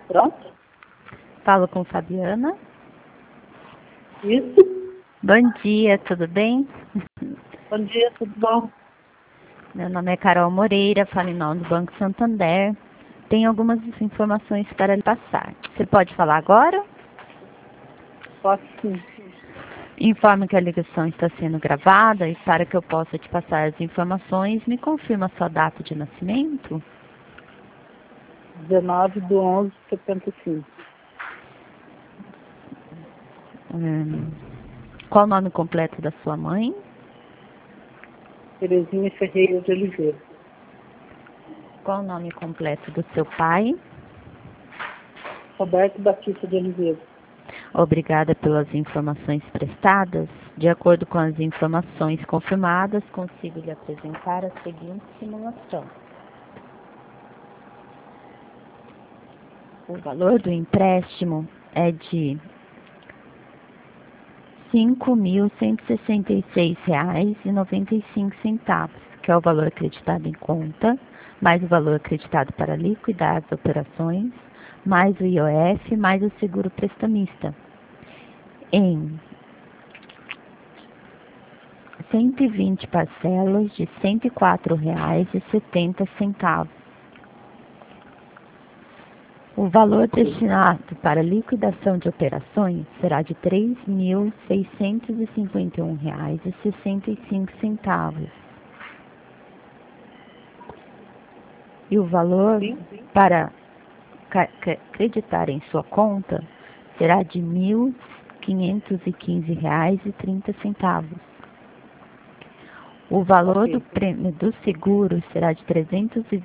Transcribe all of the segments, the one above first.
Pronto? Falo com Fabiana. Isso. Bom dia, tudo bem? Bom dia, tudo bom? Meu nome é Carol Moreira, falo em nome do Banco Santander. Tenho algumas informações para lhe passar. Você pode falar agora? Posso sim. Informo que a ligação está sendo gravada e para que eu possa te passar as informações, me confirma a sua data de nascimento? 19/11/75. Qual o nome completo da sua mãe? Terezinha Ferreira de Oliveira. Qual o nome completo do seu pai? Roberto Batista de Oliveira. Obrigada pelas informações prestadas. De acordo com as informações confirmadas, consigo lhe apresentar a seguinte simulação. O valor do empréstimo é de R$ 5.166,95, que é o valor acreditado em conta, mais o valor acreditado para liquidar as operações, mais o IOF, mais o seguro prestamista, em 120 parcelas de R$ 104,70. O valor destinado para liquidação de operações será de R$ 3.651,65. E o valor para acreditar em sua conta será de R$ 1.515,30. O valor do prêmio do seguro será de R$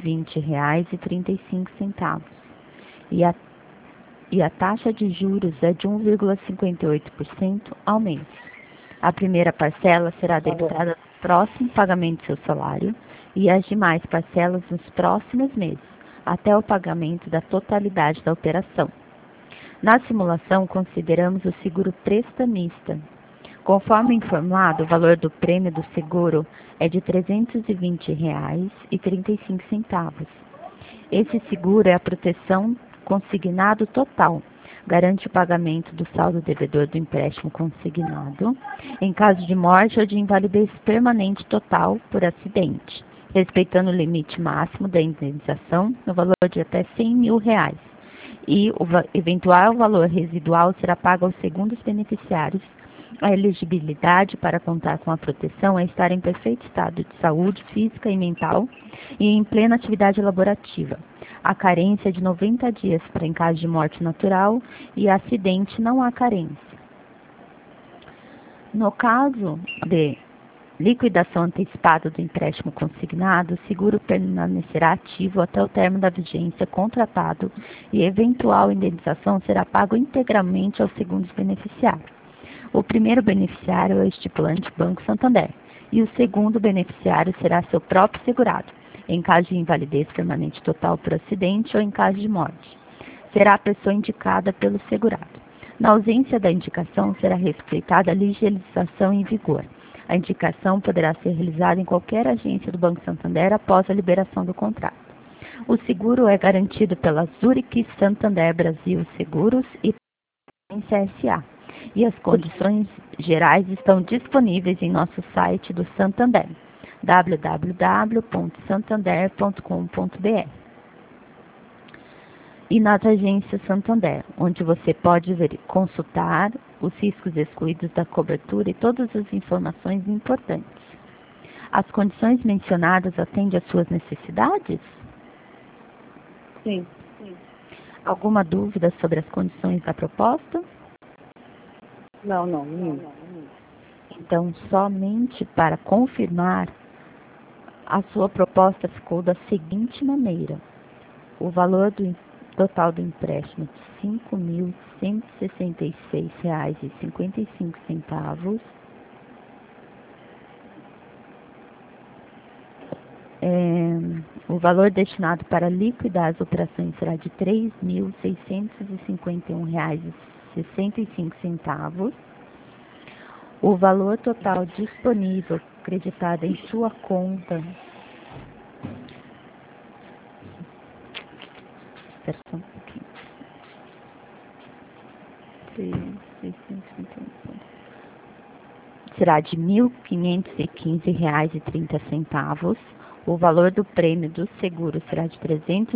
320,35. E a taxa de juros é de 1,58% ao mês. A primeira parcela será debitada no próximo pagamento do seu salário e as demais parcelas nos próximos meses, até o pagamento da totalidade da operação. Na simulação, consideramos o seguro prestamista. Conforme informado, o valor do prêmio do seguro é de R$ 320,35. Esse seguro é a proteção consignado total. Garante o pagamento do saldo devedor do empréstimo consignado em caso de morte ou de invalidez permanente total por acidente, respeitando o limite máximo da indenização no valor de até R$ 100 mil. E o eventual valor residual será pago aos segundos beneficiários. A elegibilidade para contar com a proteção é estar em perfeito estado de saúde física e mental e em plena atividade laborativa. A carência é de 90 dias para em caso de morte natural e acidente não há carência. No caso de liquidação antecipada do empréstimo consignado, o seguro permanecerá ativo até o término da vigência contratado e eventual indenização será pago integralmente aos segundos beneficiários. O primeiro beneficiário é o estipulante Banco Santander e o segundo beneficiário será seu próprio segurado, em caso de invalidez permanente total por acidente ou em caso de morte. Será a pessoa indicada pelo segurado. Na ausência da indicação, será respeitada a legislação em vigor. A indicação poderá ser realizada em qualquer agência do Banco Santander após a liberação do contrato. O seguro é garantido pela Zurich Santander Brasil Seguros e CSA. E as condições gerais estão disponíveis em nosso site do Santander, www.santander.com.br, e nas agências Santander, onde você pode consultar os riscos excluídos da cobertura e todas as informações importantes. As condições mencionadas atendem às suas necessidades? Sim. Alguma dúvida sobre as condições da proposta? Não. Então, somente para confirmar, a sua proposta ficou da seguinte maneira. O valor total do empréstimo de R$ 5.166,55. O valor destinado para liquidar as operações será de R$ 3.651,65. O valor total disponível acreditado em sua conta será de R$ 1.515,30. O valor do prêmio do seguro será de R$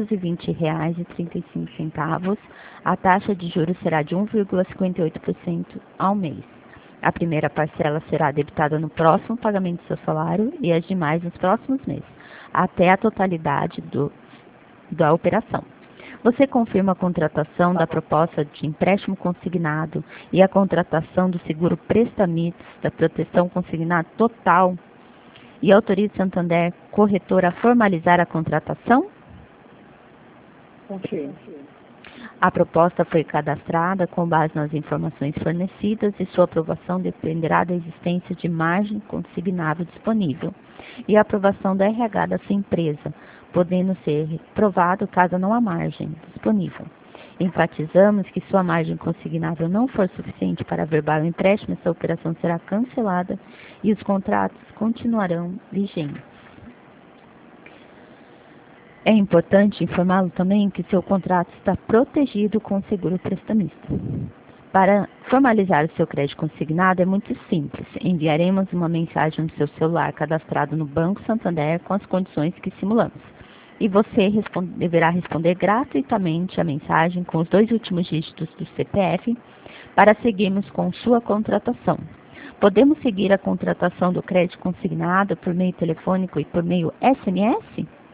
320,35. A taxa de juros será de 1,58% ao mês. A primeira parcela será debitada no próximo pagamento do seu salário e as demais nos próximos meses, até a totalidade da operação. Você confirma a contratação da proposta de empréstimo consignado e a contratação do seguro prestamista da proteção consignada total e autoriza Santander Corretora a formalizar a contratação? Confirmo. A proposta foi cadastrada com base nas informações fornecidas e sua aprovação dependerá da existência de margem consignável disponível e a aprovação da RH da sua empresa, podendo ser reprovado caso não há margem disponível. Enfatizamos que sua margem consignável não for suficiente para averbar o empréstimo, essa operação será cancelada e os contratos continuarão vigentes. É importante informá-lo também que seu contrato está protegido com o seguro prestamista. Para formalizar o seu crédito consignado é muito simples. Enviaremos uma mensagem no seu celular cadastrado no Banco Santander com as condições que simulamos. E você deverá responder gratuitamente a mensagem com os 2 últimos dígitos do CPF para seguirmos com sua contratação. Podemos seguir a contratação do crédito consignado por meio telefônico e por meio SMS?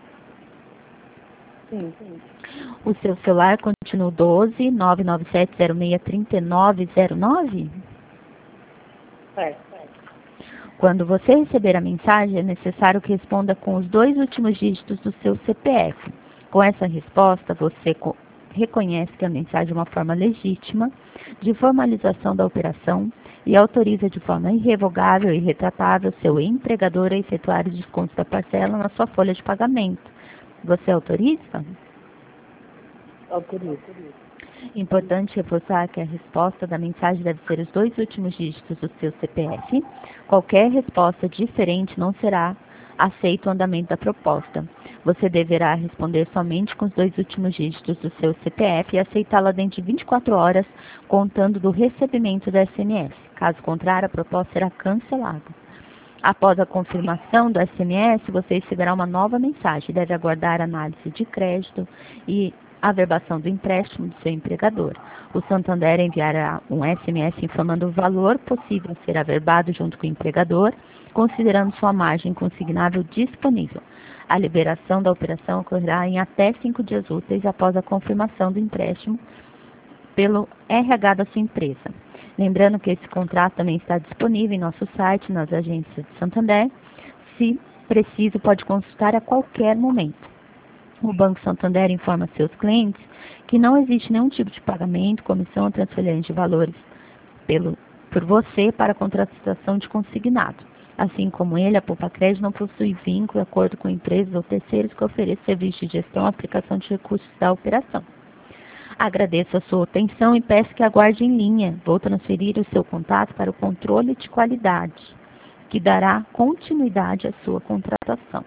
Sim. O seu celular continua 12 997 06 3909? Certo. Quando você receber a mensagem, é necessário que responda com os 2 últimos dígitos do seu CPF. Com essa resposta, você reconhece que a mensagem é uma forma legítima de formalização da operação e autoriza de forma irrevogável e retratável seu empregador a efetuar o desconto da parcela na sua folha de pagamento. Você autoriza? Autorizo. Importante reforçar que a resposta da mensagem deve ser os 2 últimos dígitos do seu CPF. Qualquer resposta diferente não será aceito o andamento da proposta. Você deverá responder somente com os 2 últimos dígitos do seu CPF e aceitá-la dentro de 24 horas, contando do recebimento da SMS. Caso contrário, a proposta será cancelada. Após a confirmação do SMS, você receberá uma nova mensagem. Deve aguardar a análise de crédito e a averbação do empréstimo do seu empregador. O Santander enviará um SMS informando o valor possível a ser averbado junto com o empregador, considerando sua margem consignável disponível. A liberação da operação ocorrerá em até 5 dias úteis após a confirmação do empréstimo pelo RH da sua empresa. Lembrando que esse contrato também está disponível em nosso site, nas agências de Santander. Se preciso, pode consultar a qualquer momento. O Banco Santander informa seus clientes que não existe nenhum tipo de pagamento, comissão ou transferência de valores por você para a contratação de consignado. Assim como ele, a Poupa Crédito não possui vínculo, acordo com empresas ou terceiros que ofereçam serviço de gestão ou aplicação de recursos da operação. Agradeço a sua atenção e peço que aguarde em linha. Vou transferir o seu contato para o controle de qualidade, que dará continuidade à sua contratação.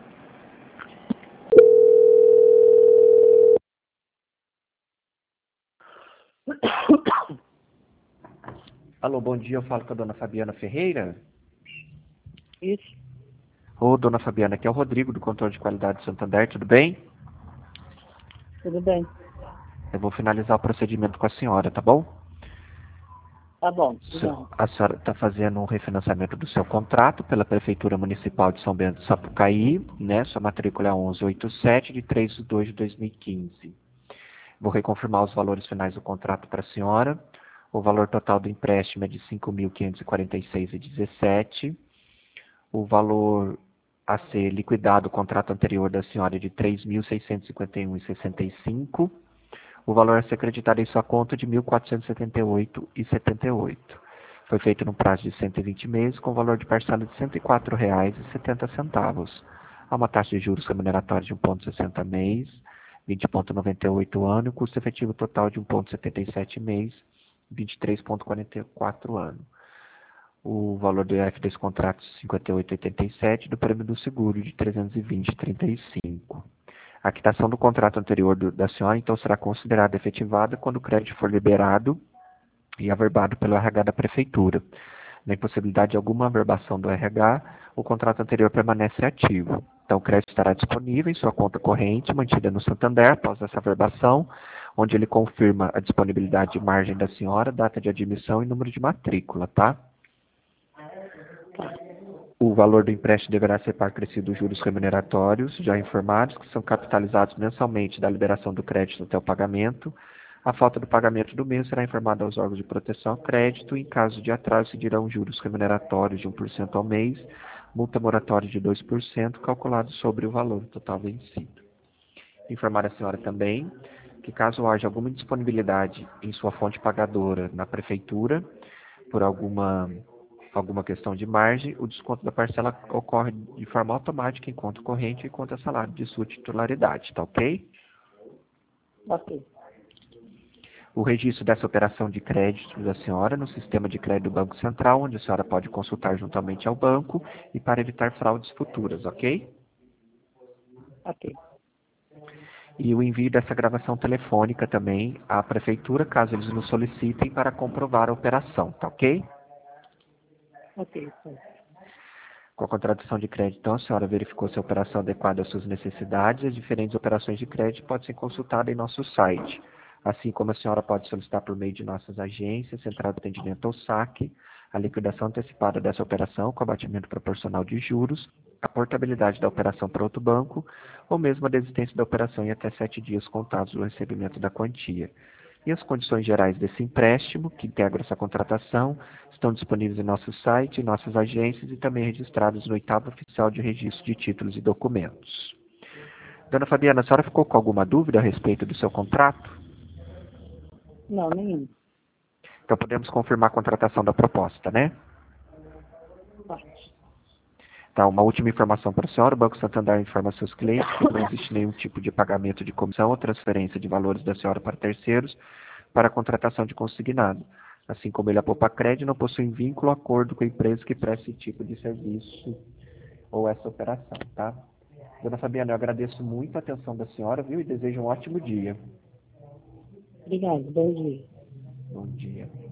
Alô, bom dia, eu falo com a dona Fabiana Ferreira. Isso. Ô, dona Fabiana, aqui é o Rodrigo, do Controle de Qualidade do Santander, tudo bem? Tudo bem. Eu vou finalizar o procedimento com a senhora, tá bom? Tá bom. Tudo bem. A senhora está fazendo um refinanciamento do seu contrato pela Prefeitura Municipal de São Bento do Sapucaí, né? Sua matrícula é 1187 de 3/2 de 2015. Vou reconfirmar os valores finais do contrato para a senhora. O valor total do empréstimo é de R$ 5.546,17. O valor a ser liquidado, o contrato anterior da senhora é de R$ 3.651,65. O valor a ser acreditado em sua conta é de R$ 1.478,78. Foi feito no prazo de 120 meses, com valor de parcela de R$ 104,70. Há uma taxa de juros remuneratória de 1,60 mês, 20,98 ano, e o custo efetivo total de 1,77 mês, 23,44 ano. O valor do IF desse contrato é 58,87, do prêmio do seguro de 320,35. A quitação do contrato anterior da senhora, então, será considerada efetivada quando o crédito for liberado e averbado pelo RH da Prefeitura. Na impossibilidade de alguma averbação do RH, o contrato anterior permanece ativo. Então, o crédito estará disponível em sua conta corrente, mantida no Santander, após essa averbação, onde ele confirma a disponibilidade de margem da senhora, data de admissão e número de matrícula, tá? O valor do empréstimo deverá ser par crescido dos juros remuneratórios, já informados, que são capitalizados mensalmente da liberação do crédito até o pagamento. A falta do pagamento do mês será informada aos órgãos de proteção ao crédito e, em caso de atraso, se dirão juros remuneratórios de 1% ao mês, multa moratória de 2%, calculado sobre o valor total vencido. Informar a senhora também que, caso haja alguma indisponibilidade em sua fonte pagadora na Prefeitura, por alguma questão de margem, o desconto da parcela ocorre de forma automática em conta corrente e conta salário de sua titularidade, tá ok? Ok. O registro dessa operação de crédito da senhora no sistema de crédito do Banco Central, onde a senhora pode consultar juntamente ao banco e para evitar fraudes futuras, ok? Ok. E o envio dessa gravação telefônica também à Prefeitura, caso eles nos solicitem para comprovar a operação, tá ok? Ok, certo. Com a contratação de crédito, então, a senhora verificou se a operação é adequada às suas necessidades. As diferentes operações de crédito podem ser consultadas em nosso site. Assim como a senhora pode solicitar por meio de nossas agências, central de atendimento ou saque, a liquidação antecipada dessa operação com abatimento proporcional de juros, a portabilidade da operação para outro banco, ou mesmo a desistência da operação em até 7 dias contados do recebimento da quantia. E as condições gerais desse empréstimo, que integra essa contratação, estão disponíveis em nosso site, em nossas agências e também registrados no 8º Oficial de Registro de Títulos e Documentos. Dona Fabiana, a senhora ficou com alguma dúvida a respeito do seu contrato? Não, nenhum. Então podemos confirmar a contratação da proposta, né? Pode. Tá, uma última informação para a senhora. O Banco Santander informa a seus clientes que não existe nenhum tipo de pagamento de comissão ou transferência de valores da senhora para terceiros para a contratação de consignado. Assim como ele, a Poupa Cred, não possui vínculo ou acordo com a empresa que presta esse tipo de serviço ou essa operação, tá? Dona Fabiana, eu agradeço muito a atenção da senhora, viu? E desejo um ótimo dia. Obrigado. Bom dia. Bom dia.